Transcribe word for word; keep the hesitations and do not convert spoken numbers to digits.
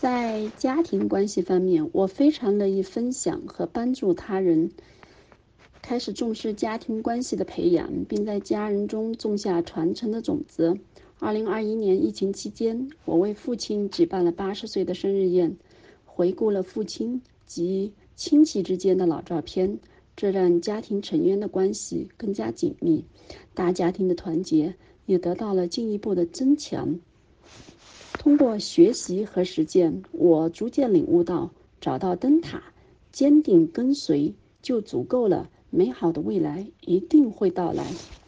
在家庭关系方面，我非常乐意分享和帮助他人，开始重视家庭关系的培养，并在家人中种下传承的种子。二零二一年疫情期间，我为父亲举办了八十岁的生日宴，回顾了父亲及亲戚之间的老照片，这让家庭成员的关系更加紧密，大家庭的团结也得到了进一步的增强。通过学习和实践，我逐渐领悟到，找到灯塔，坚定跟随，就足够了。美好的未来一定会到来。